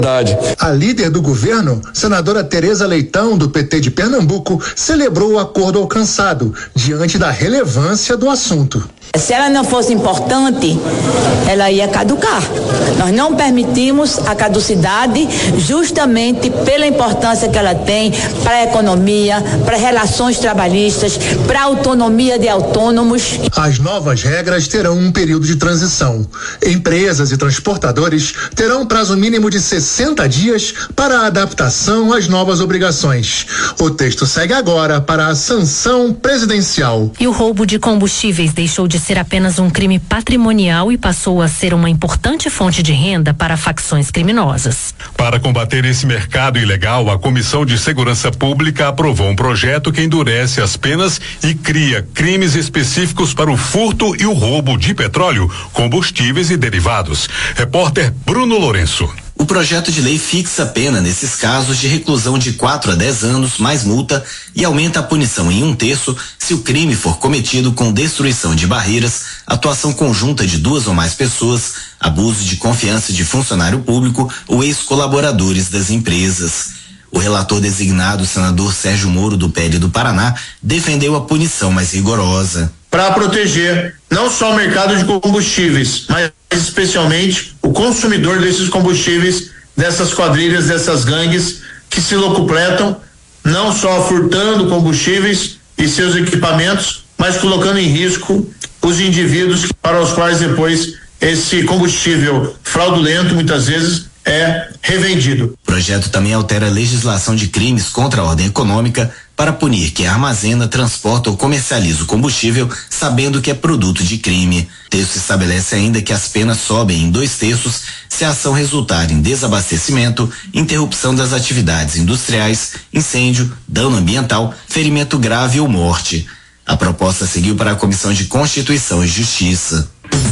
A líder do governo, senadora Tereza Leitão, do PT de Pernambuco, celebrou o acordo alcançado diante da relevância do assunto. Se ela não fosse importante, ela ia caducar. Nós não permitimos a caducidade justamente pela importância que ela tem para a economia, para relações trabalhistas, para a autonomia de autônomos. As novas regras terão um período de transição. Empresas e transportadores terão um prazo mínimo de 60 dias para a adaptação às novas obrigações. O texto segue agora para a sanção presidencial. E o roubo de combustíveis deixou de ser apenas um crime patrimonial e passou a ser uma importante fonte de renda para facções criminosas. Para combater esse mercado ilegal, a Comissão de Segurança Pública aprovou um projeto que endurece as penas e cria crimes específicos para o furto e o roubo de petróleo, combustíveis e derivados. Repórter Bruno Lourenço. O projeto de lei fixa a pena nesses casos de reclusão de 4 a 10 anos mais multa e aumenta a punição em 1/3 se o crime for cometido com destruição de barreiras, atuação conjunta de 2 ou mais pessoas, abuso de confiança de funcionário público ou ex-colaboradores das empresas. O relator designado, o senador Sérgio Moro, do PL do Paraná, defendeu a punição mais rigorosa. Para proteger não só o mercado de combustíveis, mas especialmente o consumidor desses combustíveis, dessas quadrilhas, dessas gangues que se locupletam, não só furtando combustíveis e seus equipamentos, mas colocando em risco os indivíduos para os quais depois esse combustível fraudulento, muitas vezes, é revendido. O projeto também altera a legislação de crimes contra a ordem econômica para punir quem armazena, transporta ou comercializa o combustível sabendo que é produto de crime. O texto estabelece ainda que as penas sobem em 2/3 se a ação resultar em desabastecimento, interrupção das atividades industriais, incêndio, dano ambiental, ferimento grave ou morte. A proposta seguiu para a Comissão de Constituição e Justiça.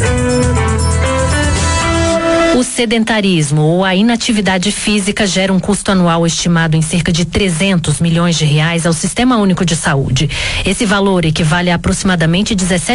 O sedentarismo ou a inatividade física gera um custo anual estimado em cerca de 300 milhões de reais ao Sistema Único de Saúde. Esse valor equivale a aproximadamente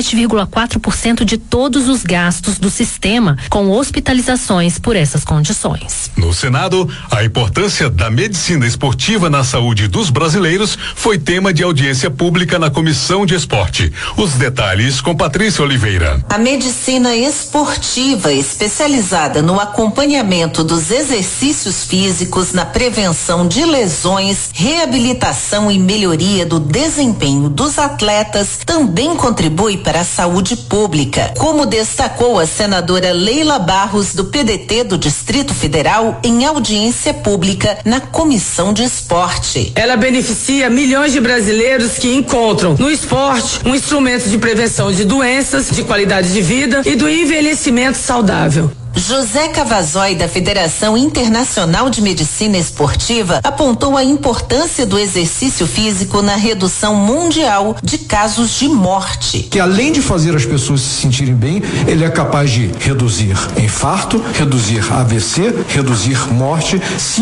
17,4% de todos os gastos do sistema com hospitalizações por essas condições. No Senado, a importância da medicina esportiva na saúde dos brasileiros foi tema de audiência pública na Comissão de Esporte. Os detalhes com Patrícia Oliveira. A medicina esportiva especializada no acompanhamento dos exercícios físicos, na prevenção de lesões, reabilitação e melhoria do desempenho dos atletas também contribui para a saúde pública, como destacou a senadora Leila Barros, do PDT do Distrito Federal, em audiência pública na Comissão de Esporte. Ela beneficia milhões de brasileiros que encontram no esporte um instrumento de prevenção de doenças, de qualidade de vida e do envelhecimento saudável. José Cavazói, da Federação Internacional de Medicina Esportiva, apontou a importância do exercício físico na redução mundial de casos de morte. Que além de fazer as pessoas se sentirem bem, ele é capaz de reduzir infarto, reduzir AVC, reduzir morte,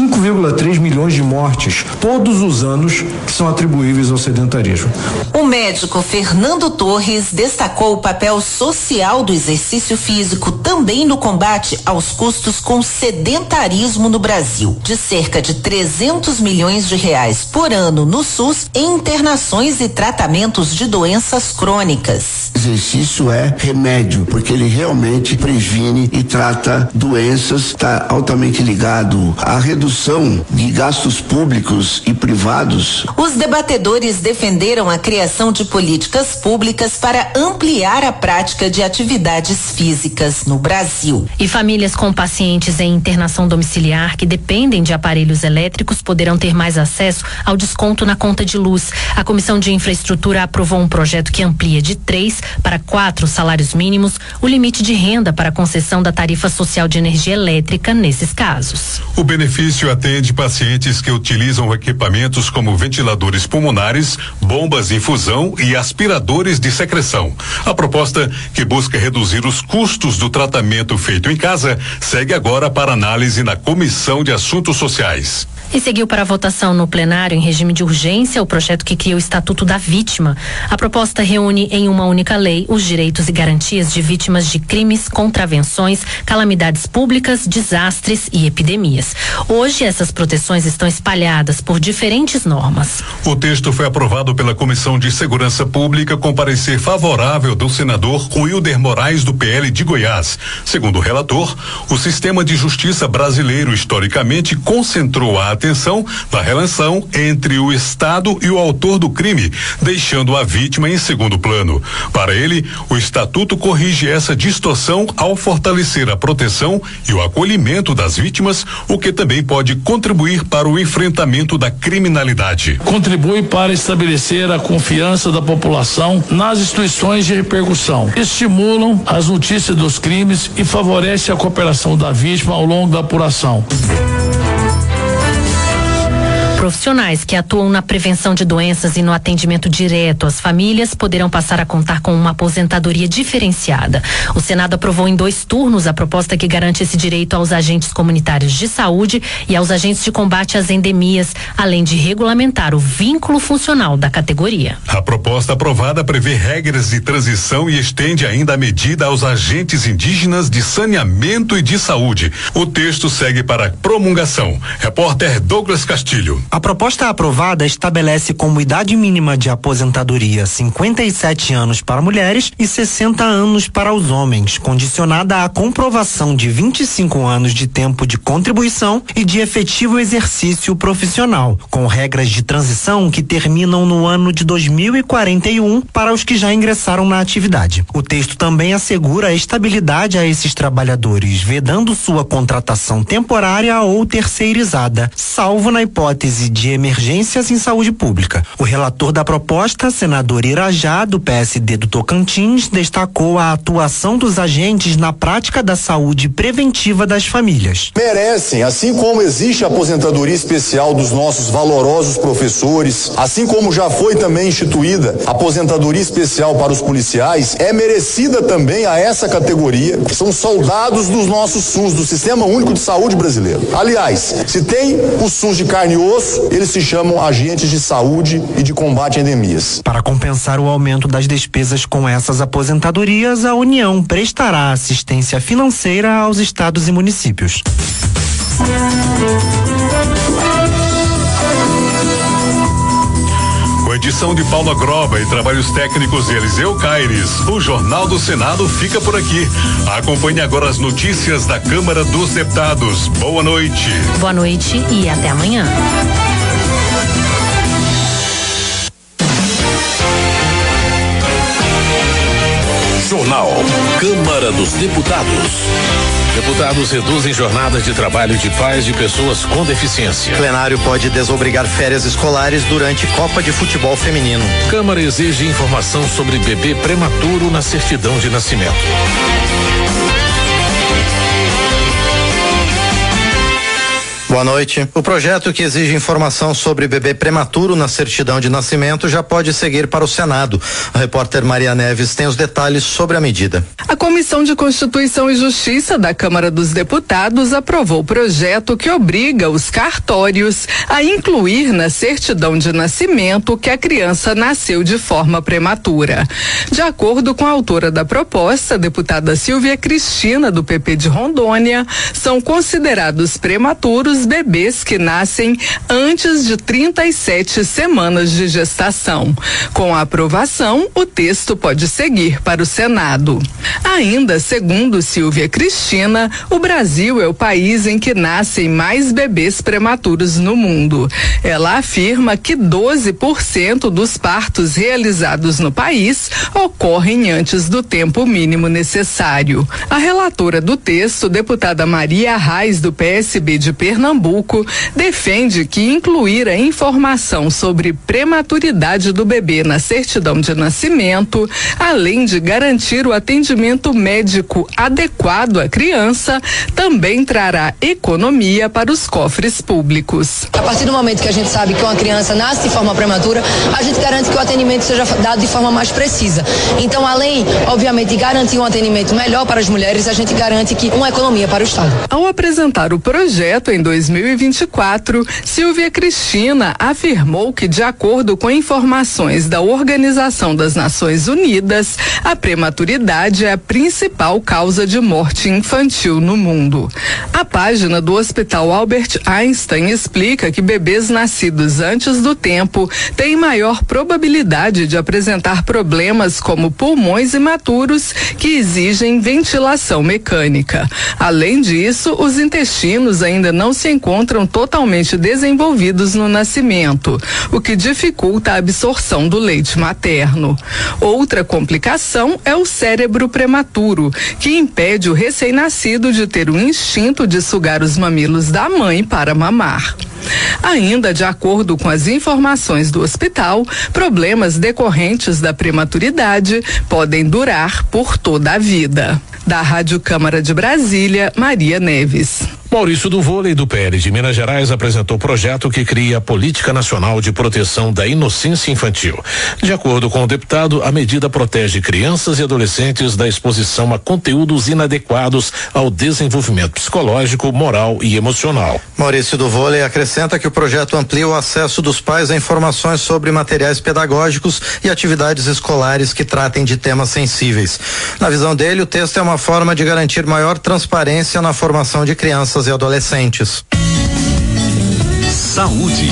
5,3 milhões de mortes todos os anos que são atribuíveis ao sedentarismo. O médico Fernando Torres destacou o papel social do exercício físico também no combate aos custos com sedentarismo no Brasil, de cerca de 300 milhões de reais por ano no SUS em internações e tratamentos de doenças crônicas. Exercício é remédio, porque ele realmente previne e trata doenças, está altamente ligado à redução de gastos públicos e privados. Os debatedores defenderam a criação de políticas públicas para ampliar a prática de atividades físicas no Brasil. E famílias com pacientes em internação domiciliar que dependem de aparelhos elétricos poderão ter mais acesso ao desconto na conta de luz. A Comissão de Infraestrutura aprovou um projeto que amplia de 3 para 4 salários mínimos o limite de renda para a concessão da tarifa social de energia elétrica nesses casos. O benefício atende pacientes que utilizam equipamentos como ventiladores pulmonares, bombas de infusão e aspiradores de secreção. A proposta, que busca reduzir os custos do tratamento feito em casa, segue agora para análise na Comissão de Assuntos Sociais. E seguiu para a votação no plenário em regime de urgência o projeto que cria o Estatuto da Vítima. A proposta reúne em uma única lei os direitos e garantias de vítimas de crimes, contravenções, calamidades públicas, desastres e epidemias. Hoje, essas proteções estão espalhadas por diferentes normas. O texto foi aprovado pela Comissão de Segurança Pública com parecer favorável do senador Wilder Moraes, do PL de Goiás. Segundo o relator, o sistema de justiça brasileiro historicamente concentrou a atenção na relação entre o Estado e o autor do crime, deixando a vítima em segundo plano. Para ele, o Estatuto corrige essa distorção ao fortalecer a proteção e o acolhimento das vítimas, o que também pode contribuir para o enfrentamento da criminalidade. Contribui para estabelecer a confiança da população nas instituições de repercussão, estimulam as notícias dos crimes e favorece a cooperação da vítima ao longo da apuração. Profissionais que atuam na prevenção de doenças e no atendimento direto às famílias poderão passar a contar com uma aposentadoria diferenciada. O Senado aprovou em 2 turnos a proposta que garante esse direito aos agentes comunitários de saúde e aos agentes de combate às endemias, além de regulamentar o vínculo funcional da categoria. A proposta aprovada prevê regras de transição e estende ainda a medida aos agentes indígenas de saneamento e de saúde. O texto segue para promulgação. Repórter Douglas Castilho. A proposta aprovada estabelece como idade mínima de aposentadoria 57 anos para mulheres e 60 anos para os homens, condicionada à comprovação de 25 anos de tempo de contribuição e de efetivo exercício profissional, com regras de transição que terminam no ano de 2041 para os que já ingressaram na atividade. O texto também assegura a estabilidade a esses trabalhadores, vedando sua contratação temporária ou terceirizada, salvo na hipótese de emergências em saúde pública. O relator da proposta, senador Irajá, do PSD do Tocantins, destacou a atuação dos agentes na prática da saúde preventiva das famílias. Merecem, assim como existe a aposentadoria especial dos nossos valorosos professores, assim como já foi também instituída a aposentadoria especial para os policiais, é merecida também a essa categoria, que são soldados dos nossos SUS, do Sistema Único de Saúde brasileiro. Aliás, se tem o SUS de carne e osso, eles se chamam agentes de saúde e de combate a endemias. Para compensar o aumento das despesas com essas aposentadorias, a União prestará assistência financeira aos estados e municípios. Com edição de Paula Groba e trabalhos técnicos de Eliseu Caires, o Jornal do Senado fica por aqui. Acompanhe agora as notícias da Câmara dos Deputados. Boa noite. Boa noite e até amanhã. Jornal Câmara dos Deputados. Deputados reduzem jornadas de trabalho de pais de pessoas com deficiência. Plenário pode desobrigar férias escolares durante Copa de Futebol Feminino. Câmara exige informação sobre bebê prematuro na certidão de nascimento. Boa noite. O projeto que exige informação sobre bebê prematuro na certidão de nascimento já pode seguir para o Senado. A repórter Maria Neves tem os detalhes sobre a medida. A Comissão de Constituição e Justiça da Câmara dos Deputados aprovou o projeto que obriga os cartórios a incluir na certidão de nascimento que a criança nasceu de forma prematura. De acordo com a autora da proposta, a deputada Silvia Cristina, do PP de Rondônia, são considerados prematuros bebês que nascem antes de 37 semanas de gestação. Com a aprovação, o texto pode seguir para o Senado. Ainda, segundo Silvia Cristina, o Brasil é o país em que nascem mais bebês prematuros no mundo. Ela afirma que 12% dos partos realizados no país ocorrem antes do tempo mínimo necessário. A relatora do texto, deputada Maria Arraes, do PSB de Pernambuco, defende que incluir a informação sobre prematuridade do bebê na certidão de nascimento, além de garantir o atendimento médico adequado à criança, também trará economia para os cofres públicos. A partir do momento que a gente sabe que uma criança nasce de forma prematura, a gente garante que o atendimento seja dado de forma mais precisa. Então, além, obviamente, de garantir um atendimento melhor para as mulheres, a gente garante que uma economia para o Estado. Ao apresentar o projeto em 2019, 2024, Silvia Cristina afirmou que, de acordo com informações da Organização das Nações Unidas, a prematuridade é a principal causa de morte infantil no mundo. A página do Hospital Albert Einstein explica que bebês nascidos antes do tempo têm maior probabilidade de apresentar problemas como pulmões imaturos que exigem ventilação mecânica. Além disso, os intestinos ainda não se encontram totalmente desenvolvidos no nascimento, o que dificulta a absorção do leite materno. Outra complicação é o cérebro prematuro, que impede o recém-nascido de ter o instinto de sugar os mamilos da mãe para mamar. Ainda de acordo com as informações do hospital, problemas decorrentes da prematuridade podem durar por toda a vida. Da Rádio Câmara de Brasília, Maria Neves. Maurício do Vôlei do PL de Minas Gerais apresentou projeto que cria a Política Nacional de Proteção da Inocência Infantil. De acordo com o deputado, a medida protege crianças e adolescentes da exposição a conteúdos inadequados ao desenvolvimento psicológico, moral e emocional. Maurício do Vôlei acrescenta que o projeto amplia o acesso dos pais a informações sobre materiais pedagógicos e atividades escolares que tratem de temas sensíveis. Na visão dele, o texto é uma forma de garantir maior transparência na formação de crianças e adolescentes. Saúde.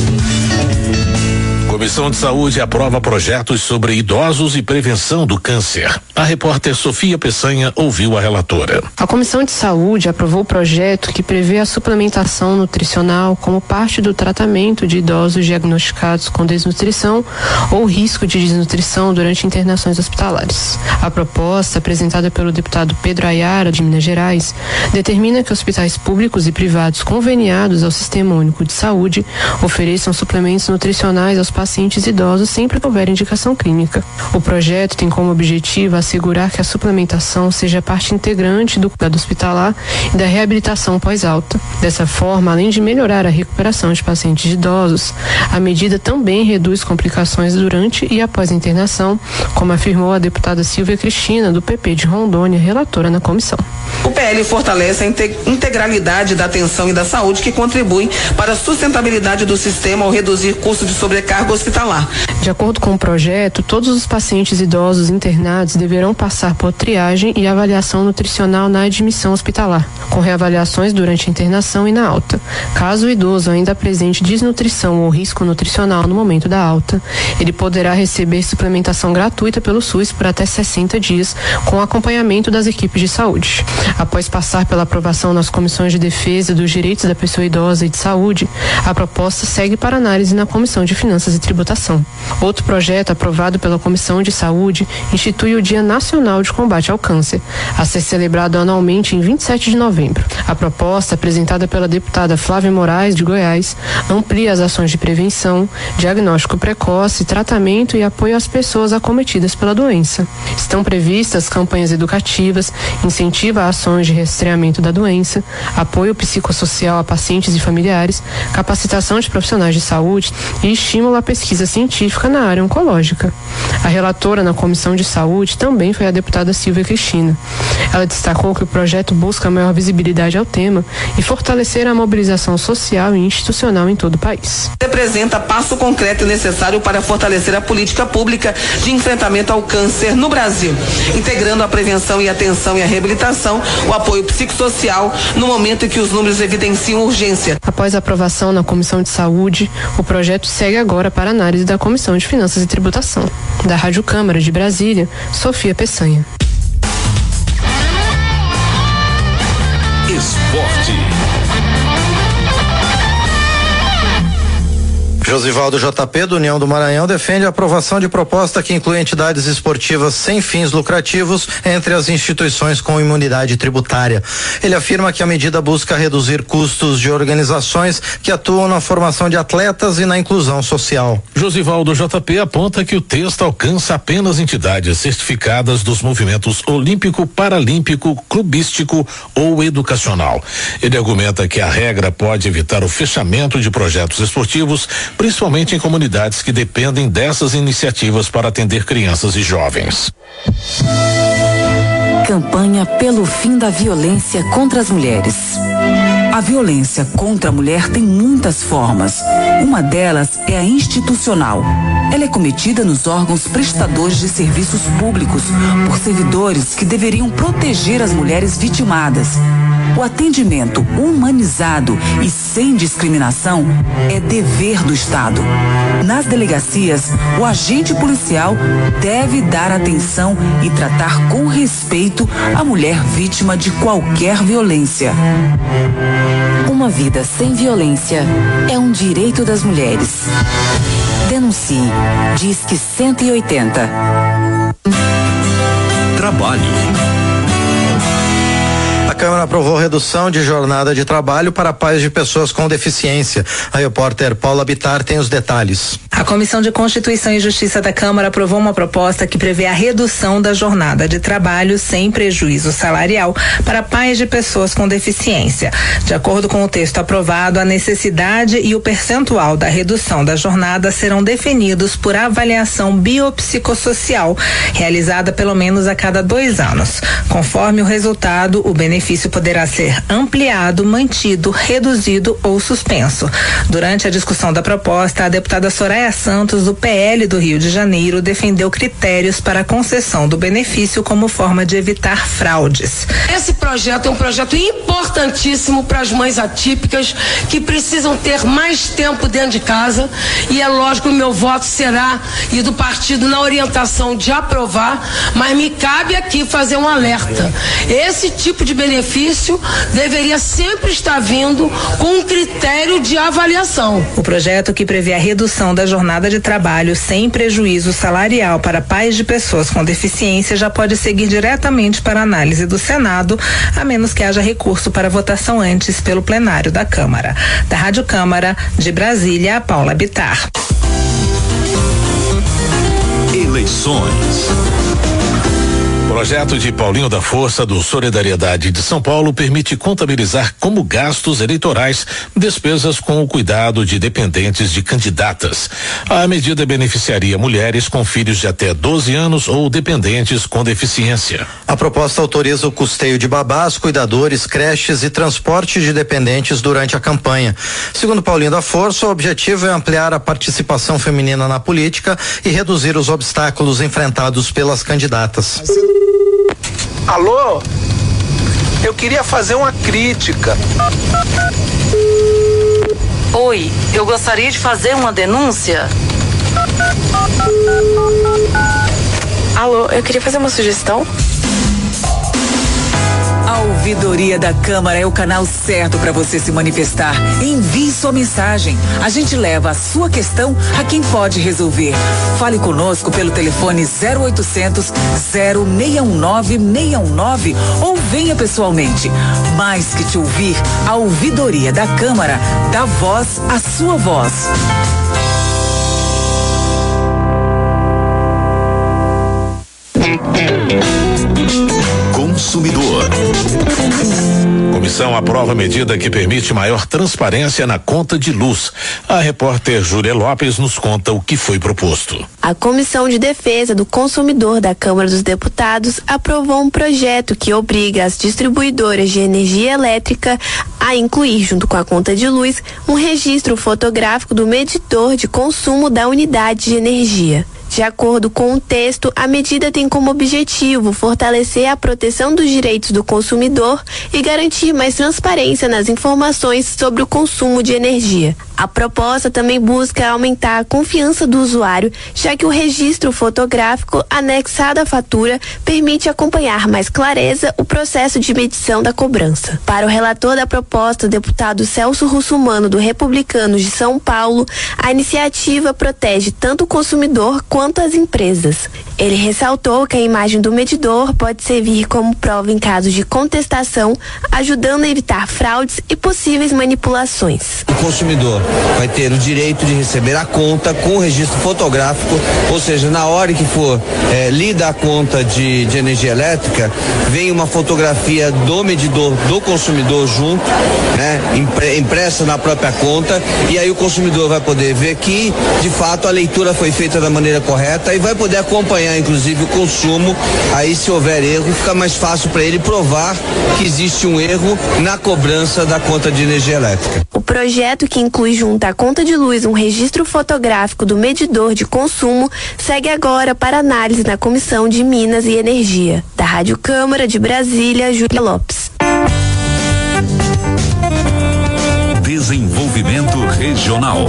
Comissão de Saúde aprova projetos sobre idosos e prevenção do câncer. A repórter Sofia Peçanha ouviu a relatora. A Comissão de Saúde aprovou o projeto que prevê a suplementação nutricional como parte do tratamento de idosos diagnosticados com desnutrição ou risco de desnutrição durante internações hospitalares. A proposta, apresentada pelo deputado Pedro Ayara, de Minas Gerais, determina que hospitais públicos e privados conveniados ao Sistema Único de Saúde ofereçam suplementos nutricionais aos pacientes idosos sempre que houver indicação clínica. O projeto tem como objetivo assegurar que a suplementação seja parte integrante do cuidado hospitalar e da reabilitação pós-alta. Dessa forma, além de melhorar a recuperação de pacientes idosos, a medida também reduz complicações durante e após a internação, como afirmou a deputada Silvia Cristina, do PP de Rondônia, relatora na comissão. O PL fortalece a integralidade da atenção e da saúde que contribui para a sustentabilidade do sistema ao reduzir custos de sobrecarga hospitalar. De acordo com o projeto, todos os pacientes idosos internados deverão passar por triagem e avaliação nutricional na admissão hospitalar, com reavaliações durante a internação e na alta. Caso o idoso ainda apresente desnutrição ou risco nutricional no momento da alta, ele poderá receber suplementação gratuita pelo SUS por até 60 dias, com acompanhamento das equipes de saúde. Após passar pela aprovação nas comissões de defesa dos direitos da pessoa idosa e de saúde, a proposta segue para análise na Comissão de Finanças e Tributação. Outro projeto aprovado pela Comissão de Saúde institui o Dia Nacional de Combate ao Câncer, a ser celebrado anualmente em 27 de novembro. A proposta, apresentada pela deputada Flávia Moraes, de Goiás, amplia as ações de prevenção, diagnóstico precoce, tratamento e apoio às pessoas acometidas pela doença. Estão previstas campanhas educativas, incentivo a ações de rastreamento da doença, apoio psicossocial a pacientes e familiares, capacitação de profissionais de saúde e estímulo à pesquisa científica na área oncológica. A relatora na Comissão de Saúde também foi a deputada Silvia Cristina. Ela destacou que o projeto busca maior visibilidade ao tema e fortalecer a mobilização social e institucional em todo o país. Representa passo concreto e necessário para fortalecer a política pública de enfrentamento ao câncer no Brasil, integrando a prevenção e atenção e a reabilitação, o apoio psicossocial no momento em que os números evidenciam urgência. Após a aprovação na Comissão de Saúde, o projeto segue agora para análise da Comissão de Finanças e Tributação. Da Rádio Câmara de Brasília, Sofia Peçanha. Esporte. Josivaldo JP, do União do Maranhão, defende a aprovação de proposta que inclui entidades esportivas sem fins lucrativos entre as instituições com imunidade tributária. Ele afirma que a medida busca reduzir custos de organizações que atuam na formação de atletas e na inclusão social. Josivaldo JP aponta que o texto alcança apenas entidades certificadas dos movimentos olímpico, paralímpico, clubístico ou educacional. Ele argumenta que a regra pode evitar o fechamento de projetos esportivos, principalmente em comunidades que dependem dessas iniciativas para atender crianças e jovens. Campanha pelo fim da violência contra as mulheres. A violência contra a mulher tem muitas formas. Uma delas é a institucional. Ela é cometida nos órgãos prestadores de serviços públicos por servidores que deveriam proteger as mulheres vitimadas. O atendimento humanizado e sem discriminação é dever do Estado. Nas delegacias, o agente policial deve dar atenção e tratar com respeito a mulher vítima de qualquer violência. Uma vida sem violência é um direito das mulheres. Denuncie. Disque 180. Trabalho. A Câmara aprovou redução de jornada de trabalho para pais de pessoas com deficiência. A repórter Paula Bittar tem os detalhes. A Comissão de Constituição e Justiça da Câmara aprovou uma proposta que prevê a redução da jornada de trabalho sem prejuízo salarial para pais de pessoas com deficiência. De acordo com o texto aprovado, a necessidade e o percentual da redução da jornada serão definidos por avaliação biopsicossocial, realizada pelo menos a cada 2 anos. Conforme o resultado, o benefício poderá ser ampliado, mantido, reduzido ou suspenso. Durante a discussão da proposta, a deputada Soraya Santos, do PL do Rio de Janeiro, defendeu critérios para a concessão do benefício como forma de evitar fraudes. Esse projeto é um projeto importantíssimo para as mães atípicas que precisam ter mais tempo dentro de casa, e é lógico que o meu voto será e do partido na orientação de aprovar, mas me cabe aqui fazer um alerta. Esse tipo de benefício deveria sempre estar vindo com um critério de avaliação. O projeto, que prevê a redução da jornada de trabalho sem prejuízo salarial para pais de pessoas com deficiência, já pode seguir diretamente para análise do Senado, a menos que haja recurso para votação antes pelo plenário da Câmara. Da Rádio Câmara, de Brasília, Paula Bittar. Eleições. O projeto de Paulinho da Força do Solidariedade de São Paulo permite contabilizar como gastos eleitorais despesas com o cuidado de dependentes de candidatas. A medida beneficiaria mulheres com filhos de até 12 anos ou dependentes com deficiência. A proposta autoriza o custeio de babás, cuidadores, creches e transporte de dependentes durante a campanha. Segundo Paulinho da Força, o objetivo é ampliar a participação feminina na política e reduzir os obstáculos enfrentados pelas candidatas. Alô? Eu queria fazer uma crítica. Oi, eu gostaria de fazer uma denúncia. Alô, eu queria fazer uma sugestão. A ouvidoria da Câmara é o canal certo para você se manifestar. Envie sua mensagem. A gente leva a sua questão a quem pode resolver. Fale conosco pelo telefone 0800 0619 619 ou venha pessoalmente. Mais que te ouvir, a ouvidoria da Câmara dá voz à sua voz. Consumidor. Comissão aprova medida que permite maior transparência na conta de luz. A repórter Júlia Lopes nos conta o que foi proposto. A Comissão de Defesa do Consumidor da Câmara dos Deputados aprovou um projeto que obriga as distribuidoras de energia elétrica a incluir, junto com a conta de luz, um registro fotográfico do medidor de consumo da unidade de energia. De acordo com o texto, a medida tem como objetivo fortalecer a proteção dos direitos do consumidor e garantir mais transparência nas informações sobre o consumo de energia. A proposta também busca aumentar a confiança do usuário, já que o registro fotográfico anexado à fatura permite acompanhar mais clareza o processo de medição da cobrança. Para o relator da proposta, o deputado Celso Russumano, do Republicanos de São Paulo, a iniciativa protege tanto o consumidor quanto as empresas. Ele ressaltou que a imagem do medidor pode servir como prova em casos de contestação, ajudando a evitar fraudes e possíveis manipulações. O consumidor vai ter o direito de receber a conta com o registro fotográfico, ou seja, na hora que for lida a conta de energia elétrica, vem uma fotografia do medidor do consumidor junto, né, impressa na própria conta, e aí o consumidor vai poder ver que, de fato, a leitura foi feita da maneira correta e vai poder acompanhar acompanhar inclusive o consumo. Aí, se houver erro, fica mais fácil para ele provar que existe um erro na cobrança da conta de energia elétrica. O projeto, que inclui junto à conta de luz um registro fotográfico do medidor de consumo, segue agora para análise na Comissão de Minas e Energia. Da Rádio Câmara de Brasília, Júlia Lopes. Desenvolvimento Regional.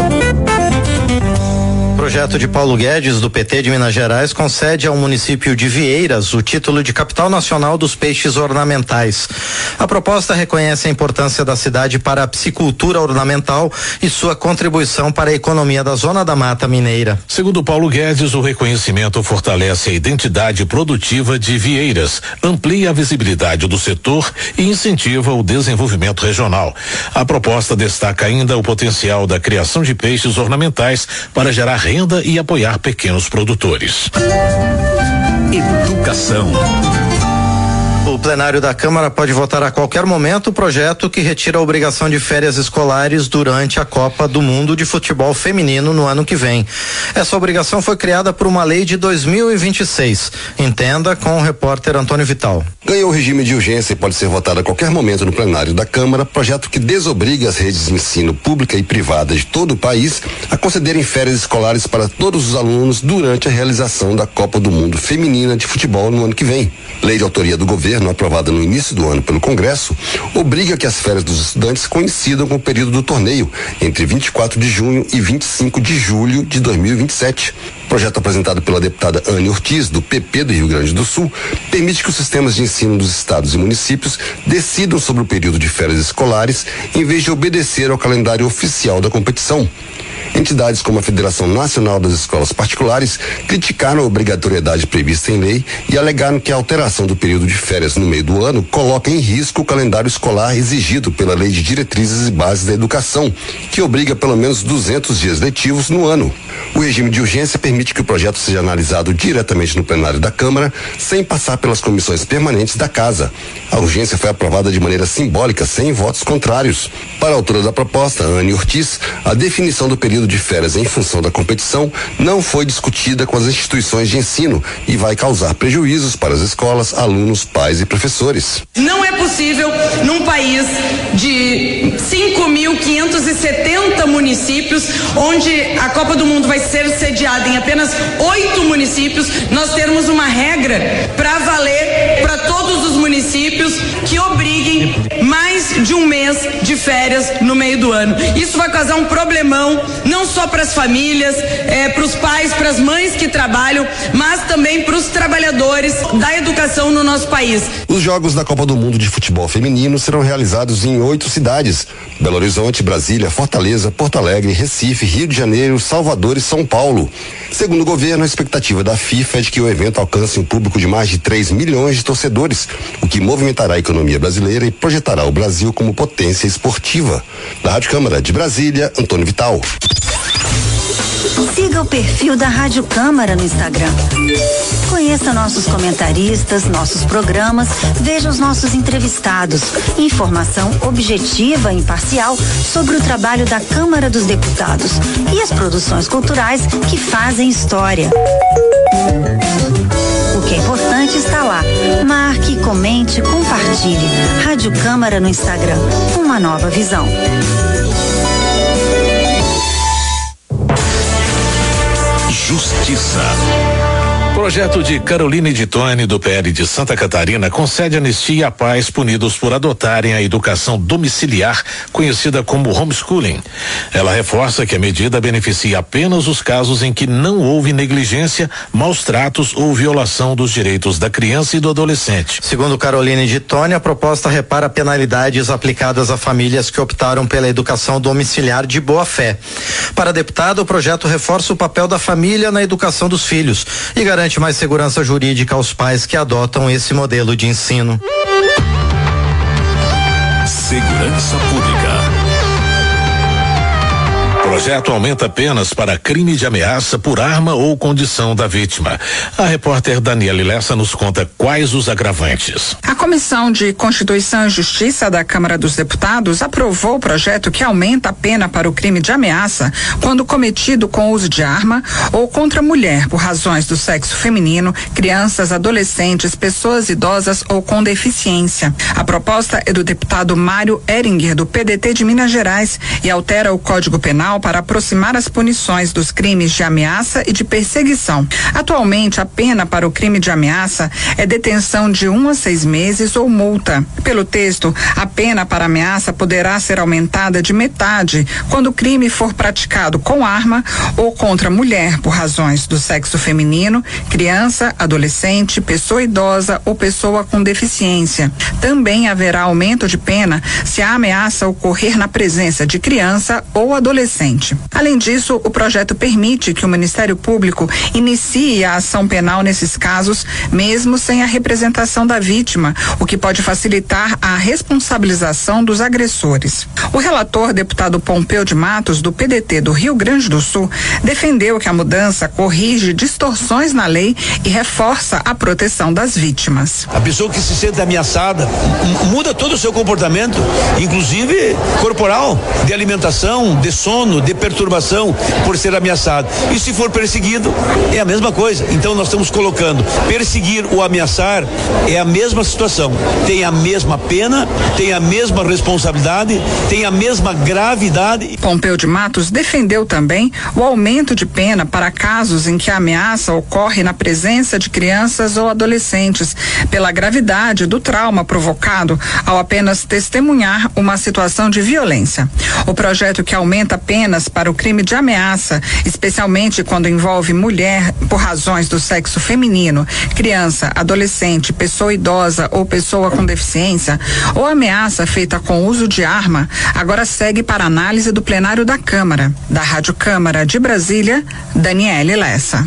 O projeto de Paulo Guedes, do PT de Minas Gerais, concede ao município de Vieiras o título de capital nacional dos peixes ornamentais. A proposta reconhece a importância da cidade para a piscicultura ornamental e sua contribuição para a economia da Zona da Mata Mineira. Segundo Paulo Guedes, o reconhecimento fortalece a identidade produtiva de Vieiras, amplia a visibilidade do setor e incentiva o desenvolvimento regional. A proposta destaca ainda o potencial da criação de peixes ornamentais para gerar renda e apoiar pequenos produtores. Educação. O plenário da Câmara pode votar a qualquer momento o projeto que retira a obrigação de férias escolares durante a Copa do Mundo de Futebol Feminino no ano que vem. Essa obrigação foi criada por uma lei de 2026. Entenda com o repórter Antônio Vital. Ganhou o regime de urgência e pode ser votado a qualquer momento no plenário da Câmara, projeto que desobriga as redes de ensino pública e privada de todo o país a concederem férias escolares para todos os alunos durante a realização da Copa do Mundo Feminina de Futebol no ano que vem. Lei de autoria do governo, aprovada no início do ano pelo Congresso, obriga que as férias dos estudantes coincidam com o período do torneio, entre 24 de junho e 25 de julho de 2027. O projeto apresentado pela deputada Anne Ortiz, do PP do Rio Grande do Sul, permite que os sistemas de ensino dos estados e municípios decidam sobre o período de férias escolares, em vez de obedecer ao calendário oficial da competição. Entidades como a Federação Nacional das Escolas Particulares criticaram a obrigatoriedade prevista em lei e alegaram que a alteração do período de férias no meio do ano coloca em risco o calendário escolar exigido pela Lei de Diretrizes e Bases da Educação, que obriga pelo menos 200 dias letivos no ano. O regime de urgência permite que o projeto seja analisado diretamente no plenário da Câmara, sem passar pelas comissões permanentes da Casa. A urgência foi aprovada de maneira simbólica, sem votos contrários. Para a autora da proposta, Anne Ortiz, a definição do período de férias em função da competição não foi discutida com as instituições de ensino e vai causar prejuízos para as escolas, alunos, pais e professores. Não é possível, num país de 5.570 municípios, onde a Copa do Mundo vai ser sediada em apenas 8 municípios, nós termos uma regra para valer para todos os municípios que obriguem mais de um mês de férias no meio do ano. Isso vai causar um problemão, não só para as famílias, para os pais, para as mães que trabalham, mas também para os trabalhadores da educação no nosso país. Os Jogos da Copa do Mundo de Futebol Feminino serão realizados em 8 cidades: Belo Horizonte, Brasília, Fortaleza, Porto Alegre, Recife, Rio de Janeiro, Salvador e São Paulo. Segundo o governo, a expectativa da FIFA é de que o evento alcance um público de mais de 3 milhões de torcedores, o que movimentará a economia brasileira e projetará o Brasil como potência esportiva. Da Rádio Câmara de Brasília, Antônio Vital. Siga o perfil da Rádio Câmara no Instagram. Conheça nossos comentaristas, nossos programas, veja os nossos entrevistados. Informação objetiva e imparcial sobre o trabalho da Câmara dos Deputados e as produções culturais que fazem história. O que é importante está lá. Marque, comente, compartilhe. Rádio Câmara no Instagram. Uma nova visão. Justiça. Projeto de Caroline de Tone, do PL de Santa Catarina, concede anistia a pais punidos por adotarem a educação domiciliar, conhecida como homeschooling. Ela reforça que a medida beneficia apenas os casos em que não houve negligência, maus tratos ou violação dos direitos da criança e do adolescente. Segundo Caroline de Tone, a proposta repara penalidades aplicadas a famílias que optaram pela educação domiciliar de boa fé. Para a deputada, o projeto reforça o papel da família na educação dos filhos e garante mais segurança jurídica aos pais que adotam esse modelo de ensino. Segurança Pública. projeto aumenta penas para crime de ameaça por arma ou condição da vítima. A repórter Daniela Lessa nos conta quais os agravantes. A Comissão de Constituição e Justiça da Câmara dos Deputados aprovou o projeto que aumenta a pena para o crime de ameaça quando cometido com uso de arma ou contra mulher por razões do sexo feminino, crianças, adolescentes, pessoas idosas ou com deficiência. A proposta é do deputado Mário Ehringer, do PDT de Minas Gerais, e altera o Código Penal para aproximar as punições dos crimes de ameaça e de perseguição. Atualmente, a pena para o crime de ameaça é detenção de 1 a 6 meses ou multa. Pelo texto, a pena para ameaça poderá ser aumentada de metade quando o crime for praticado com arma ou contra mulher por razões do sexo feminino, criança, adolescente, pessoa idosa ou pessoa com deficiência. Também haverá aumento de pena se a ameaça ocorrer na presença de criança ou adolescente. Além disso, o projeto permite que o Ministério Público inicie a ação penal nesses casos, mesmo sem a representação da vítima, o que pode facilitar a responsabilização dos agressores. O relator, deputado Pompeu de Matos, do PDT do Rio Grande do Sul, defendeu que a mudança corrige distorções na lei e reforça a proteção das vítimas. A pessoa que se sente ameaçada muda todo o seu comportamento, inclusive corporal, de alimentação, de sono, de perturbação, por ser ameaçado. E se for perseguido, é a mesma coisa. Então nós estamos colocando perseguir ou ameaçar é a mesma situação. Tem a mesma pena, tem a mesma responsabilidade, tem a mesma gravidade. Pompeu de Matos defendeu também o aumento de pena para casos em que a ameaça ocorre na presença de crianças ou adolescentes, pela gravidade do trauma provocado ao apenas testemunhar uma situação de violência. O projeto que aumenta penas para o crime de ameaça, especialmente quando envolve mulher por razões do sexo feminino, criança, adolescente, pessoa idosa ou pessoa com deficiência, ou ameaça feita com uso de arma, agora segue para análise do plenário da Câmara. Da Rádio Câmara de Brasília, Daniela Lessa.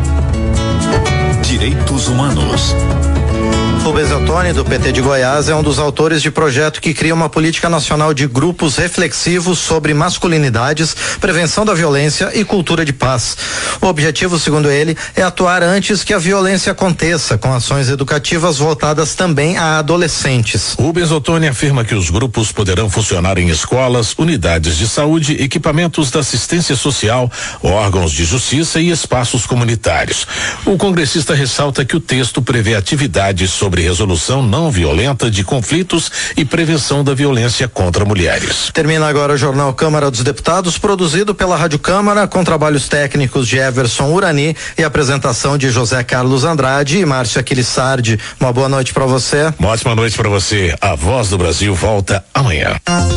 Direitos Humanos. Rubens Ottoni, do PT de Goiás, é um dos autores de projeto que cria uma política nacional de grupos reflexivos sobre masculinidades, prevenção da violência e cultura de paz. O objetivo, segundo ele, é atuar antes que a violência aconteça, com ações educativas voltadas também a adolescentes. Rubens Ottoni afirma que os grupos poderão funcionar em escolas, unidades de saúde, equipamentos da assistência social, órgãos de justiça e espaços comunitários. O congressista ressalta que o texto prevê atividades sobre resolução não violenta de conflitos e prevenção da violência contra mulheres. Termina agora o Jornal Câmara dos Deputados, produzido pela Rádio Câmara, com trabalhos técnicos de Everson Urani e apresentação de José Carlos Andrade e Márcio Aquilissardi. Uma boa noite para você. Uma ótima noite para você. A Voz do Brasil volta amanhã.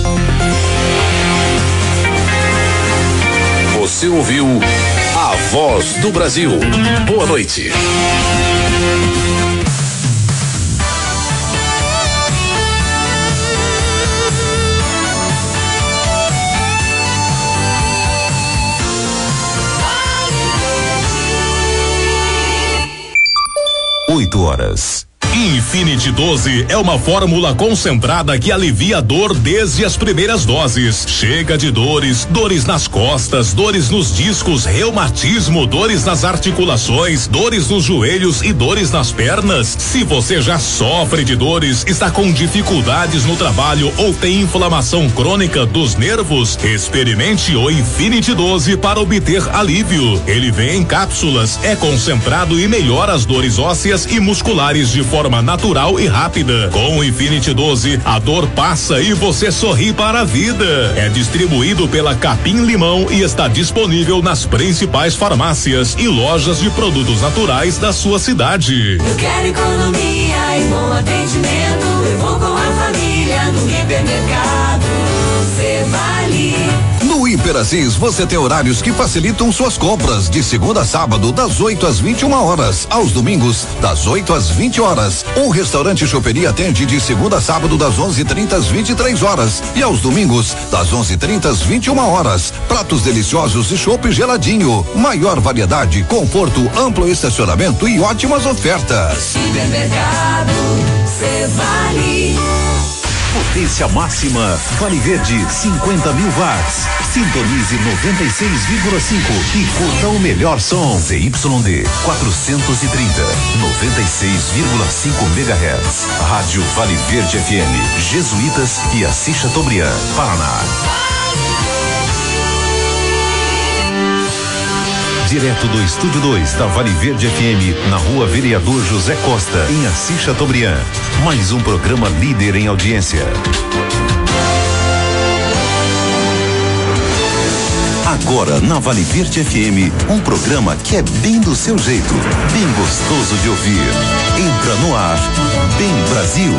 Você ouviu A Voz do Brasil. Boa noite. horas. Infinity 12 é uma fórmula concentrada que alivia a dor desde as primeiras doses. Chega de dores, dores nas costas, dores nos discos, reumatismo, dores nas articulações, dores nos joelhos e dores nas pernas. Se você já sofre de dores, está com dificuldades no trabalho ou tem inflamação crônica dos nervos, experimente o Infinity 12 para obter alívio. Ele vem em cápsulas, é concentrado e melhora as dores ósseas e musculares de forma natural e rápida. Com o Infinity 12, a dor passa e você sorri para a vida. É distribuído pela Capim Limão e está disponível nas principais farmácias e lojas de produtos naturais da sua cidade. Eu quero economia e bom atendimento. Eu vou com a família no hipermercado. Cê vale. No Hiperassis você tem horários que facilitam suas compras, de segunda a sábado, das 8 às 21 horas, aos domingos, das 8 às 20 horas. O restaurante Choperia atende de segunda a sábado, das 11h30 às 23 horas e aos domingos, das 11h30 às 21 horas. Pratos deliciosos e chopp geladinho. Maior variedade, conforto, amplo estacionamento e ótimas ofertas. Supermercado, cê vale. Potência máxima, Vale Verde, 50.000 watts. Sintonize 96,5 e curta o melhor som. ZYD 430, 96,5 MHz. Rádio Vale Verde FM, Jesuítas e Assis Chateaubriand, Paraná. Direto do Estúdio 2 da Vale Verde FM, na Rua Vereador José Costa, em Assis Chateaubriand. Mais um programa líder em audiência. Agora na Vale Verde FM, um programa que é bem do seu jeito, bem gostoso de ouvir. Entra no ar, Bem Brasil.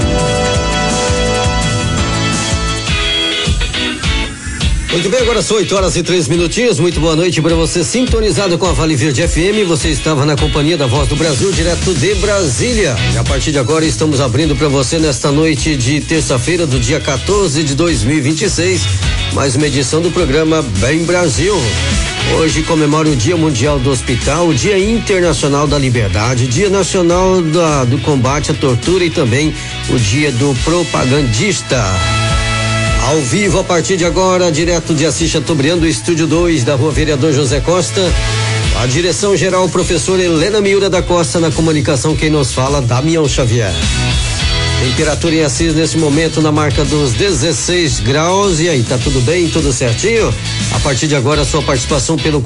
Muito bem, agora são 8h03. Muito boa noite para você, sintonizado com a Vale Verde FM. Você estava na companhia da Voz do Brasil, direto de Brasília. E a partir de agora estamos abrindo para você nesta noite de terça-feira do dia 14 de 2026, mais uma edição do programa Bem Brasil. Hoje comemora o Dia Mundial do Hospital, o Dia Internacional da Liberdade, Dia Nacional do Combate à Tortura e também o Dia do Propagandista. Ao vivo, a partir de agora, direto de Assis Chateaubriand, do Estúdio 2 da Rua Vereador José Costa. A direção geral, professora Helena Miura da Costa, na comunicação, quem nos fala, Damião Xavier. Temperatura em Assis nesse momento na marca dos 16 graus. E aí, tá tudo bem? Tudo certinho? A partir de agora, a sua participação pelo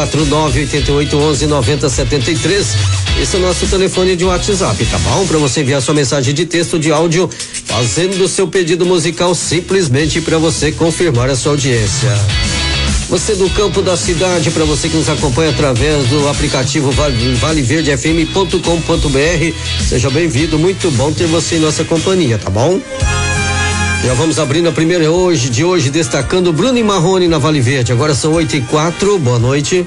449-8811-9073. Esse é o nosso telefone de WhatsApp, tá bom? Para você enviar sua mensagem de texto, de áudio, fazendo o seu pedido musical, simplesmente para você confirmar a sua audiência. Você do campo da cidade, para você que nos acompanha através do aplicativo valeverdefm.com.br, seja bem-vindo, muito bom ter você em nossa companhia, tá bom? Já vamos abrindo a primeira de hoje, destacando Bruno e Marrone na Vale Verde. Agora são 8h04, boa noite.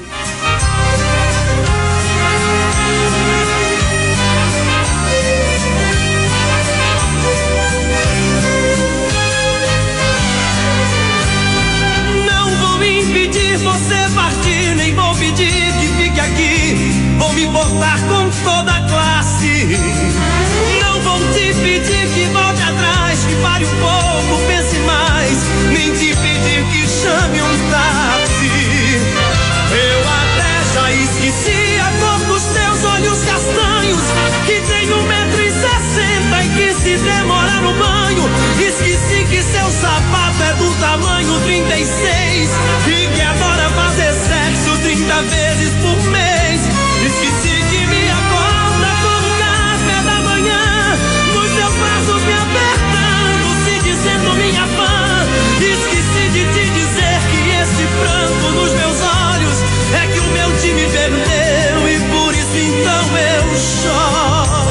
Importar com toda a classe. Não vou te pedir que volte atrás, que pare um pouco, pense mais, nem te pedir que chame um táxi. Eu até já esqueci a cor dos teus olhos castanhos, que tem 1,60 m e que se demorar no banho. Esqueci que seu sapato é do tamanho 36 e que adora fazer sexo 30 vezes por mês. Esqueci que me acorda com o café da manhã, nos seus braços me apertando, se dizendo minha fã. Esqueci de te dizer que esse pranto nos meus olhos é que o meu time perdeu e por isso então eu choro.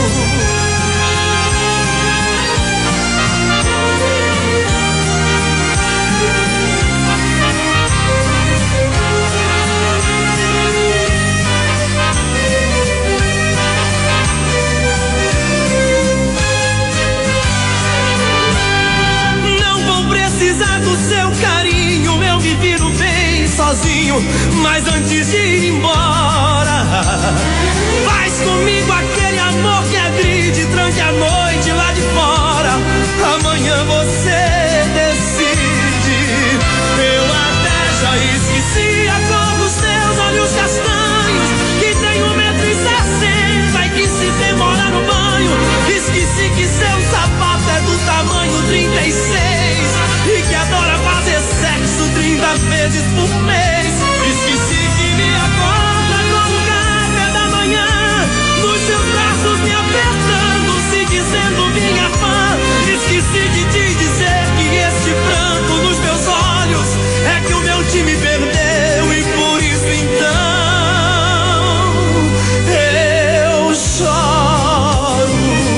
Precisar do seu carinho, eu me viro bem sozinho, mas antes de ir embora, faz comigo aquele amor que agride, tranque a noite lá de fora. Amanhã você decide. Eu até já esqueci a cor dos seus olhos castanhos, que tem 1,60 m e que se demora no banho. Esqueci que seu sapato é do tamanho 36 e que adora fazer sexo 30 vezes por mês. Esqueci que me acorda com o café da manhã, nos seus braços me apertando, se dizendo minha fã. Esqueci de te dizer que este pranto nos meus olhos é que o meu time perdeu e por isso então eu choro.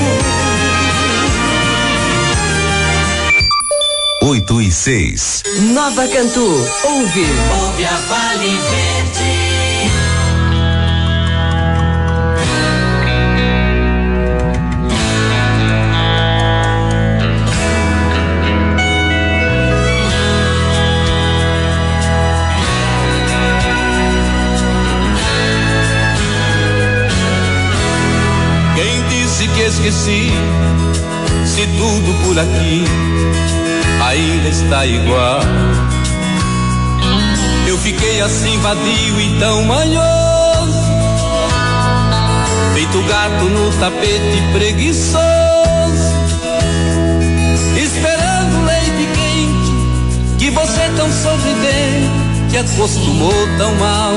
8h06. Nova Cantu, ouve a Vale Verde. Quem disse que esqueci, se tudo por aqui ainda está igual. foi assim vadio e tão manhoso, feito gato no tapete preguiçoso, esperando leite quente, que você tão sorridente acostumou tão mal.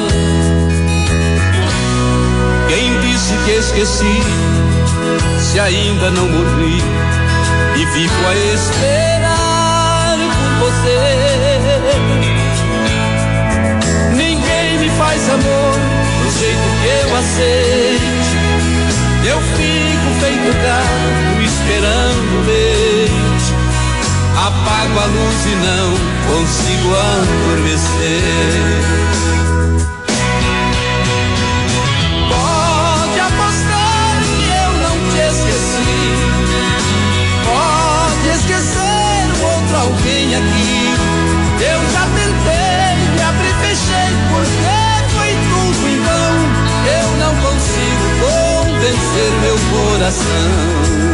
Quem disse que esqueci, se ainda não morri e fico a esperar por você? Ninguém me faz amor do jeito que eu aceite, eu fico feito gato esperando leite, apago a luz e não consigo adormecer. Pode apostar que eu não te esqueci, pode esquecer outro alguém aqui, eu já tentei, me abri e fechei, porque foi tudo em vão, eu não consigo convencer meu coração.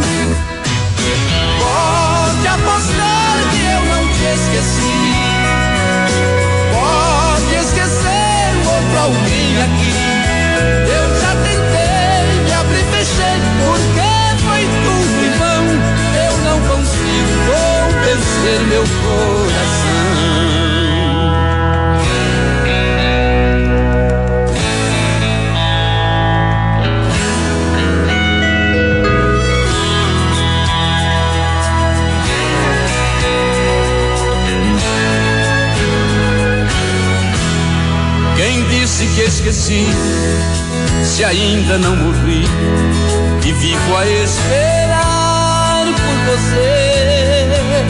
Pode apostar que eu não te esqueci, pode esquecer outro alguém aqui, eu já tentei, me abri e fechei, porque foi tudo em vão, eu não consigo convencer meu coração. Disse que esqueci, se ainda não morri e vivo a esperar por você.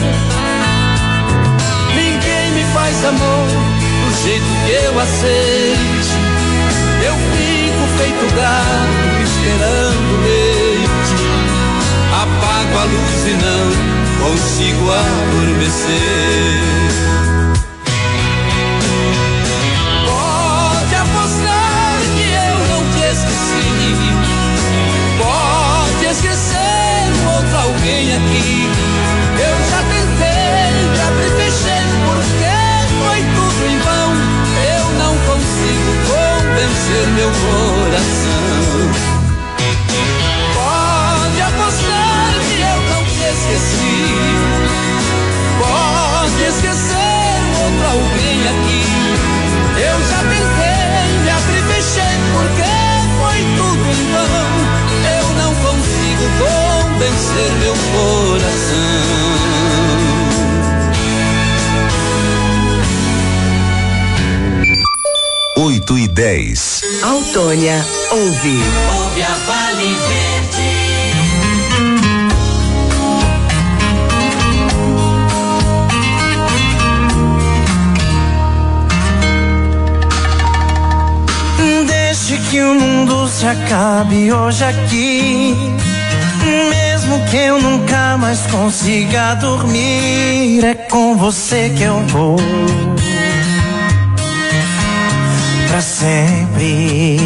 Ninguém me faz amor do jeito que eu aceite, eu fico feito gato esperando leite, apago a luz e não consigo adormecer. Pode esquecer outro alguém aqui, eu já tentei, já me fechei, porque foi tudo em vão, eu não consigo convencer meu coração. Pode apostar que eu não te esqueci, pode esquecer outro alguém aqui, eu já tentei, me abri e fechei, porque foi tudo em vão, eu não consigo convencer meu coração. 8:10. Autônia ouve. Ouve a Vale Verde. Que o mundo se acabe hoje aqui, mesmo que eu nunca mais consiga dormir, é com você que eu vou pra sempre.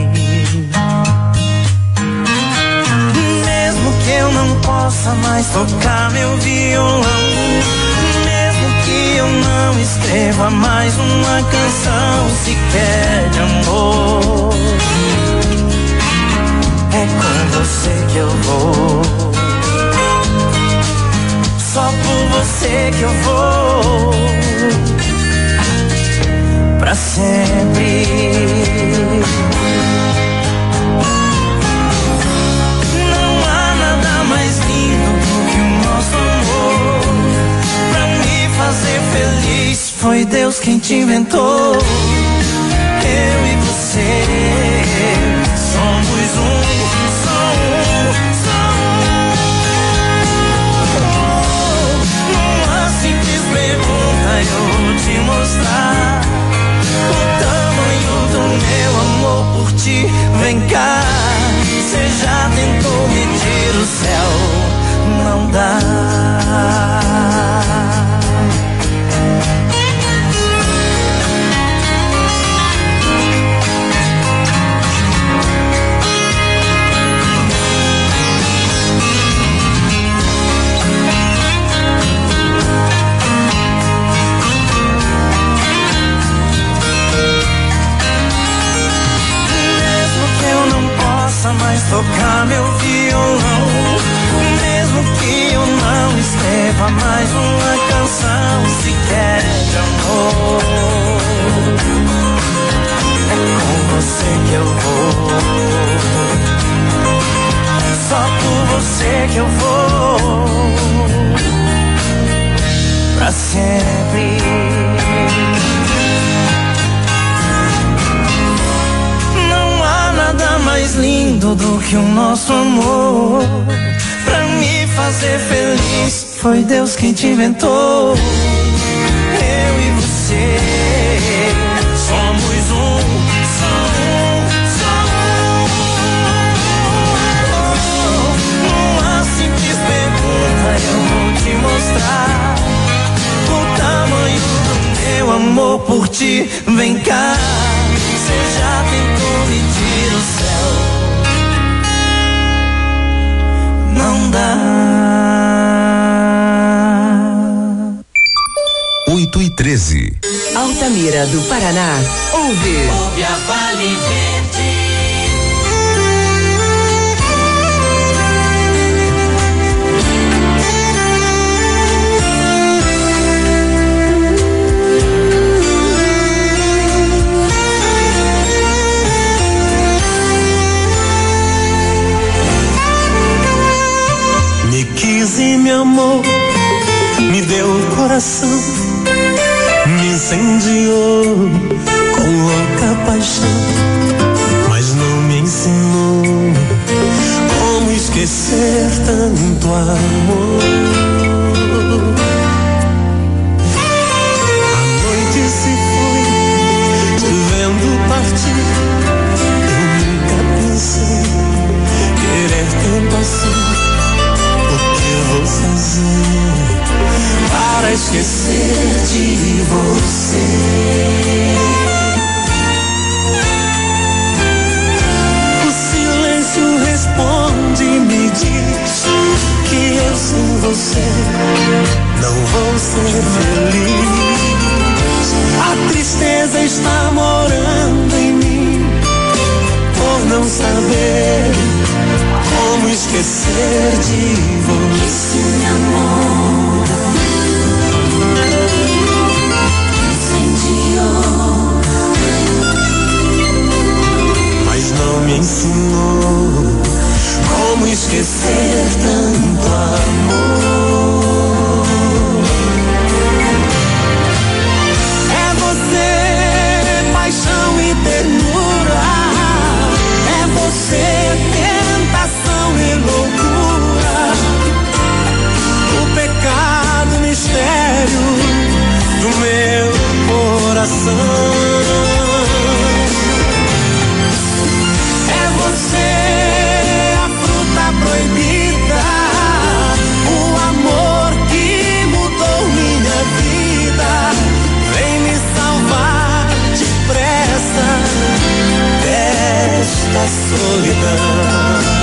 Mesmo que eu não possa mais tocar meu violão, mesmo que eu não escreva mais uma canção sequer de amor, é com você que eu vou, só por você que eu vou pra sempre. Não há nada mais lindo do que o nosso amor, pra me fazer feliz foi Deus quem te inventou. Eu e você somos um. Eu vou te mostrar o tamanho do meu amor por ti. Vem cá, você já tentou medir o céu, não dá. tudo que o nosso amor pra me fazer feliz. Foi Deus quem te inventou. Eu e você somos uma simples pergunta eu vou te mostrar o tamanho do meu amor por ti. Vem cá, você já tentou medir o céu? Não dá. 8h13. Altamira do Paraná. Ouve a Vale Verde. Me quis e me amou, me deu o coração, me incendiou com louca paixão, mas não me ensinou como esquecer tanto amor. A noite se foi, te vendo partir, eu nunca pensei querer tanto assim. Vou fazer para esquecer de você? O silêncio responde e me diz que eu sem você não vou ser feliz. A tristeza está morando em mim por não saber como esquecer de você, meu amor. Incendiou, mas não me ensinou como esquecer tanto amor. É você, paixão e ternura. É você, tentação e loucura, o pecado, mistério do meu coração. É você, a fruta proibida, o amor que mudou minha vida. Vem me salvar depressa desta solidão.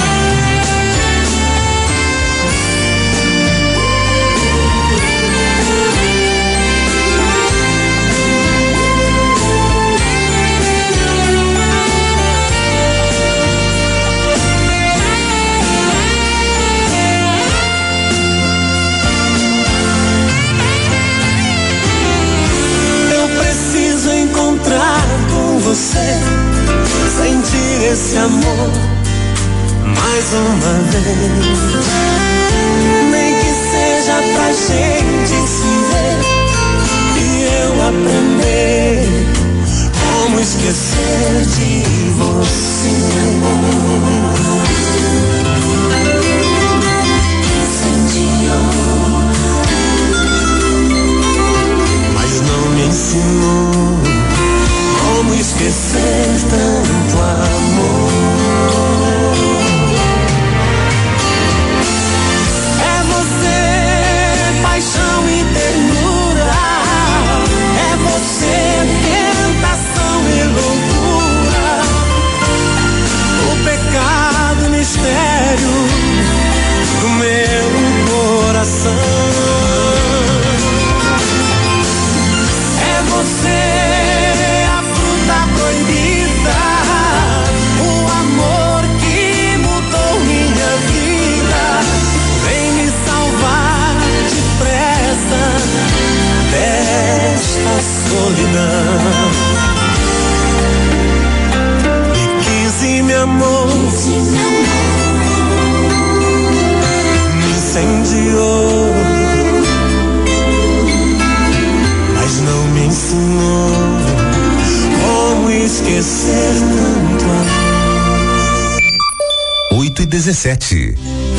Com você, sentir esse amor mais uma vez, nem que seja pra gente se ver e eu aprender como esquecer de você, amor. Incendiou, mas não me ensinou como esquecer tanto amor. É você, paixão e ternura. É você, tentação e loucura, o pecado, mistério do meu coração. É você, proibida, o amor que mudou minha vida. Vem me salvar depressa desta solidão. Me quis e me amou, me incendiou, mas não me ensinou como esquecer tanto amor. 917.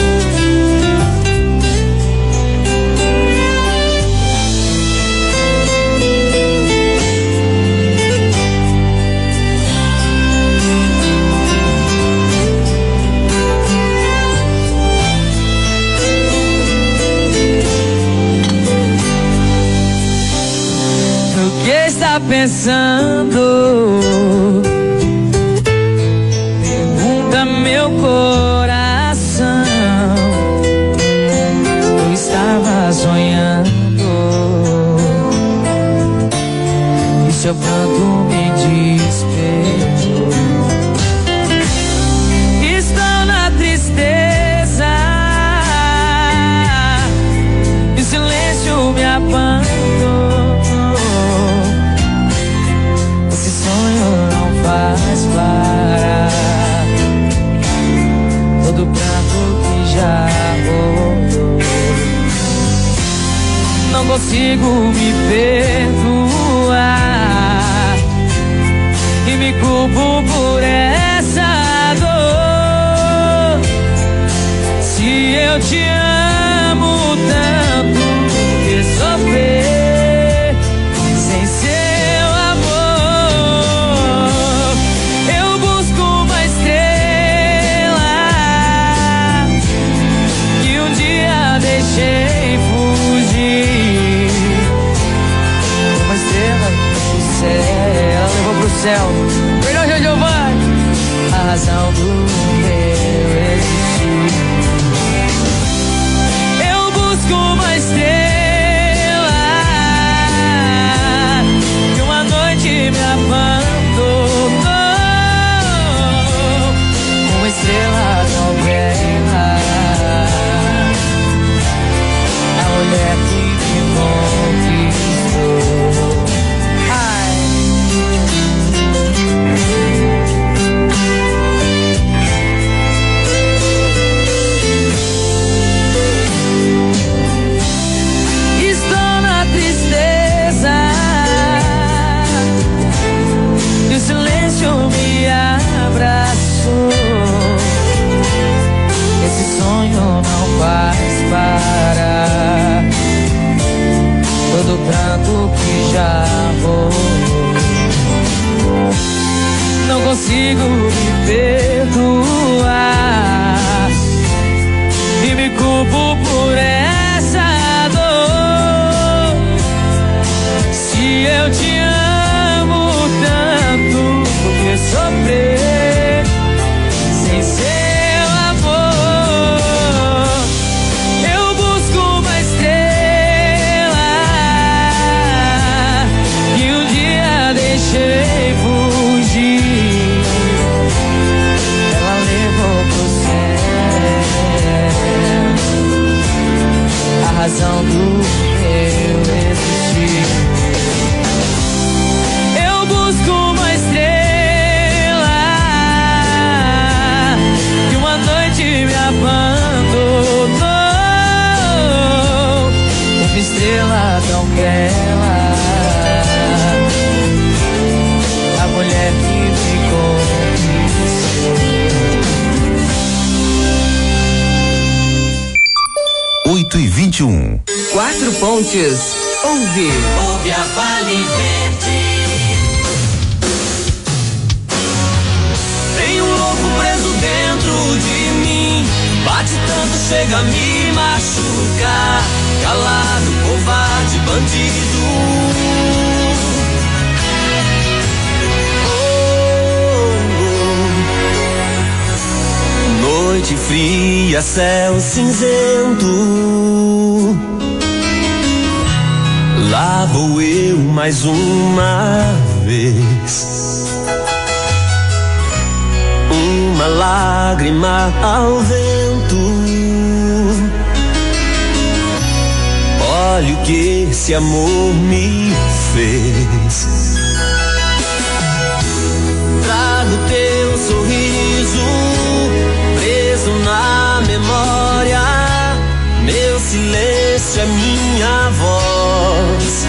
O que está pensando? Pergunta meu coração. Eu estava sonhando e seu pranto me despertou. Estou na tristeza e o silêncio me abandonou. Faz parar todo pranto que já rolou. Não consigo me perdoar e me culpo por essa dor. Se eu te amo tanto, por que sofrer sem ser? Deixei fugir uma estrela do céu, ela levou pro céu. Perdão, Giovanni, a razão do meu existir. Eu busco uma estrela que uma noite me abandonou, uma estrela tão bela, mulher que me conquistou. Ai. Estou na tristeza e o silêncio me abraçou. Esse sonho não faz parar todo pranto que já rolou. Não consigo me perdoar e me culpo por essa dor. Se eu te amo tanto, por que sofrer sem ser? Deixei fugir, ela levou pro céu, a razão do meu existir. Eu busco uma estrela que uma noite me abandonou, uma estrela tão bela, mulher que me conquistou. 8h21. 4 pontos. Ouve a Vale Verde. Tem um louco preso dentro de mim, bate tanto, chega a me machucar. Calado, covarde, bandido. Noite fria, céu cinzento. Lá vou eu mais uma vez. Uma lágrima ao vento. Olha o que esse amor me fez. Trago teu sorriso preso na memória, meu silêncio é minha voz.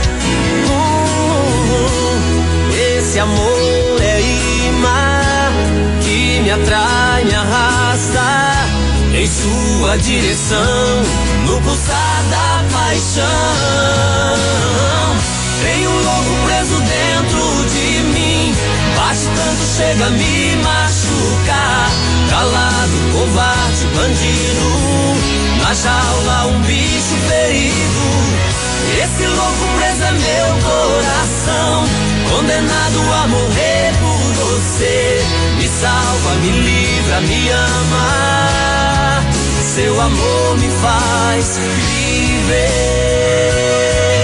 Esse amor é imã que me atrai, me arrasta. em sua direção, no pulsar da paixão. Tem um louco preso dentro de mim, bate tanto, chega a me machucar. Calado, covarde, bandido, na jaula um bicho ferido. Esse louco preso é meu coração, condenado a morrer por você. Me salva, me livra, me ama, seu amor me faz viver.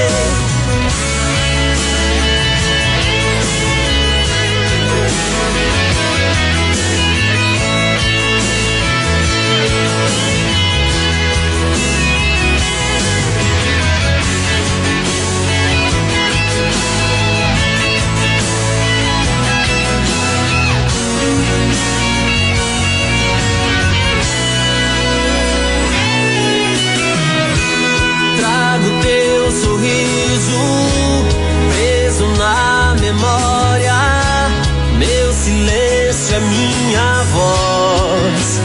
Sorriso preso na memória, meu silêncio é minha voz.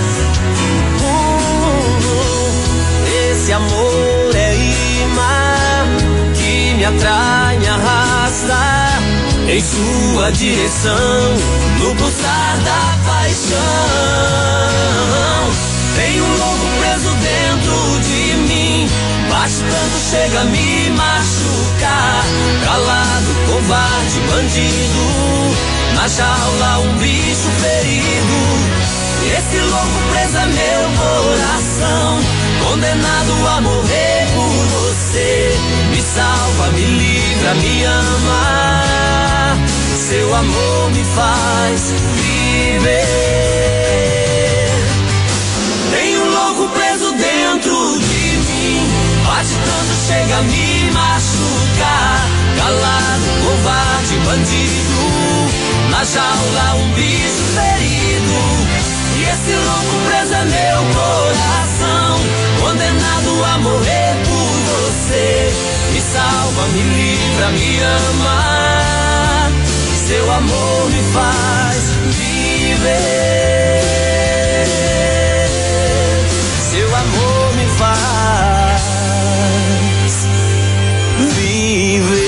Esse amor é imã que me atrai, me arrasta em sua direção, no pulsar da paixão. Tem um louco preso dentro de mim, bate tanto, chega a me machucar. Calado, covarde, bandido, na jaula um bicho ferido. Esse louco preso é meu coração, condenado a morrer por você. Me salva, me livra, me ama, seu amor me faz viver. Tem um louco preso dentro de mim, bate tanto, chega a me machucar. Calado, covarde, bandido, na jaula um bicho ferido. E esse louco preso é meu coração, condenado a morrer por você. Me salva, me livra, me ama, seu amor me faz viver. Seu amor me faz viver.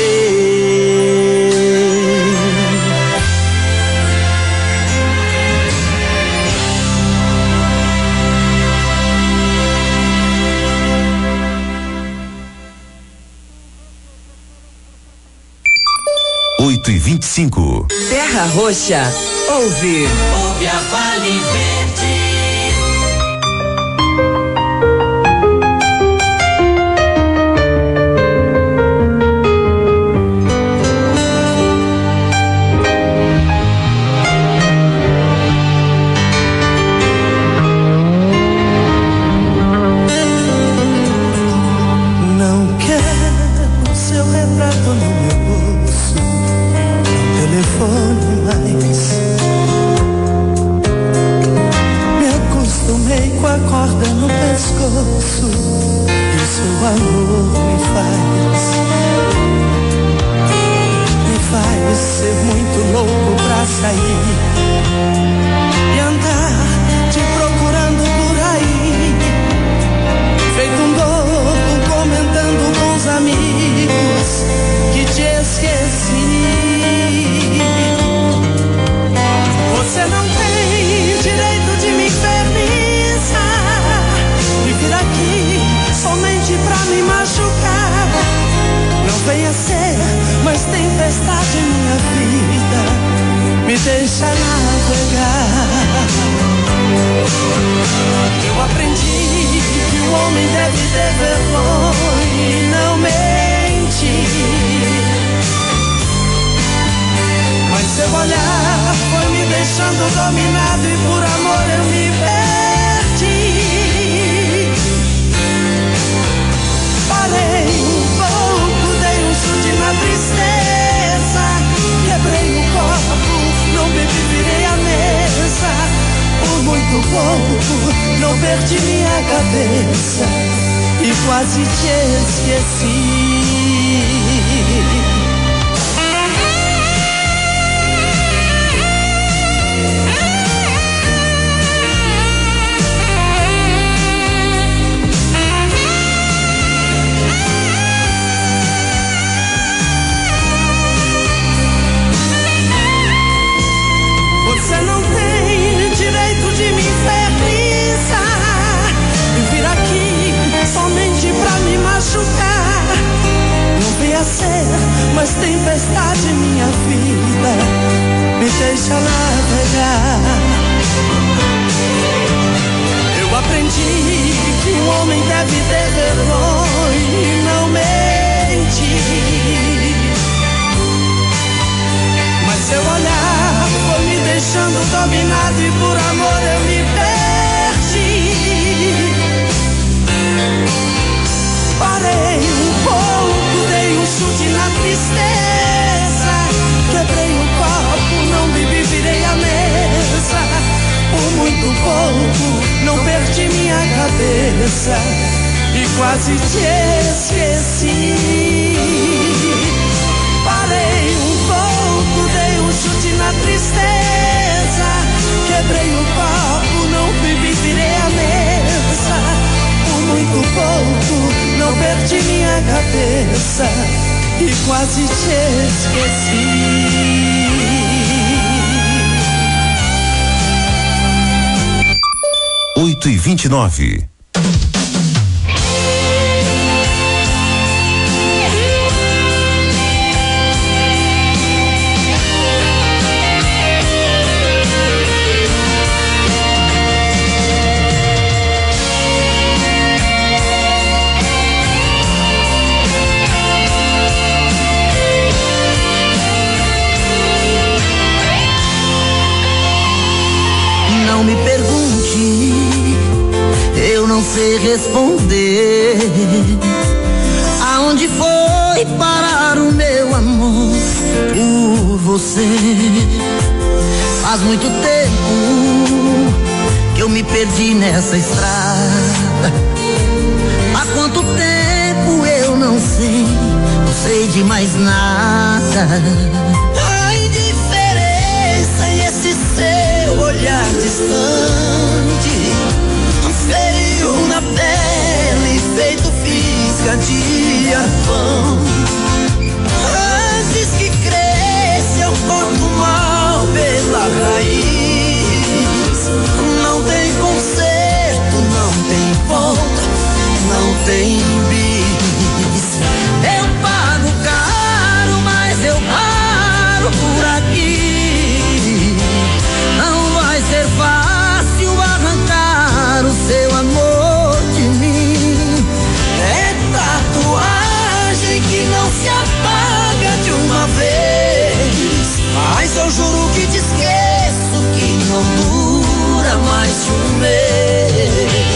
8h25. Terra Roxa, ouve a Vale Verde. Corda no pescoço e o seu amor me faz ser muito louco pra sair e andar te procurando por aí, feito um louco comentando com os amigos que te esqueci. Você não tem direito de me infernizar e vir aqui somente pra me machucar. Não venha ser mais tempestade em minha vida, me deixa navegar. Eu aprendi que o homem deve ter vergonha e não mentir, mas seu olhar foi me deixando dominado e por amor eu me perdi. Parei um pouco, dei um chute na tristeza, quebrei o copo, não bebi, virei a mesa. Por muito pouco, não perdi minha cabeça e quase te esqueci. de me infernizar e vir aqui somente pra me machucar. Não venha ser mais tempestade em minha vida, me deixa navegar. Eu aprendi que um homem deve ter vergonha e não mentir, mas seu olhar foi me deixando dominado e por amor eu me perdi. Parei um pouco, dei um chute na tristeza, quebrei o copo, não bebi, virei a mesa. Por muito pouco não perdi minha cabeça e quase te esqueci. Parei um pouco, dei um chute na tristeza, quebrei o copo, não bebi, virei a mesa. Por muito pouco não perdi minha cabeça e quase te esqueci. 8h29. Não me pergunte, eu não sei responder. Aonde foi parar o meu amor por você? Faz muito tempo que eu me perdi nessa estrada. Há quanto tempo eu não sei de mais nada. A indiferença e esse seu olhar distante, feio na pele, feito fisga de arpão. Antes que cresça eu corto mal pela raiz. Não tem conserto, não tem volta, não tem bis. Eu pago caro, mas eu paro por aqui. Não vai ser fácil arrancar o seu amor de mim. É tatuagem que não se apaga de uma vez, mas eu juro que te esqueço, que não dura mais de um mês.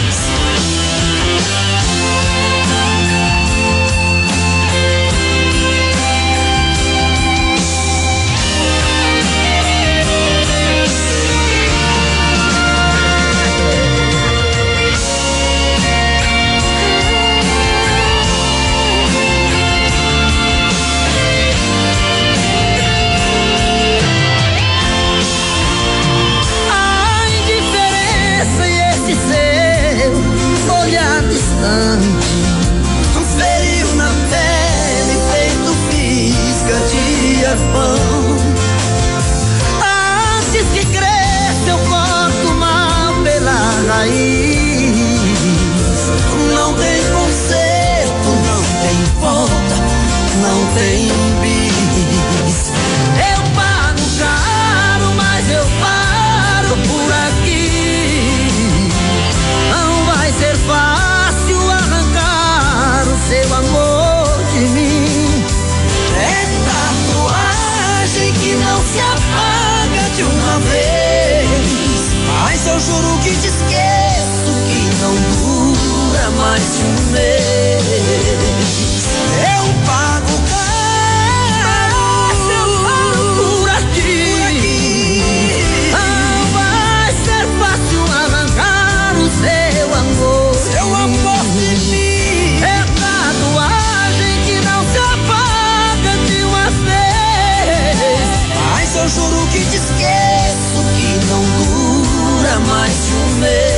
Feriu na pele, feito fisga de arpão. Antes que cresça eu corto mal pela raiz. Não tem conserto, não tem volta, não tem bis. Eu pago caro, mas eu paro por aqui. Não vai ser fácil arrancar o seu amor de mim. É tatuagem que não se apaga de uma vez, mas eu juro que te esqueço, que não dura mais de um mês. Eu pago caro por aqui. Não vai ser fácil arrancar o seu amor. Seu amor de mim. É tatuagem que não se apaga de uma vez, mas eu juro que te esqueço, que não dura mais de um mês.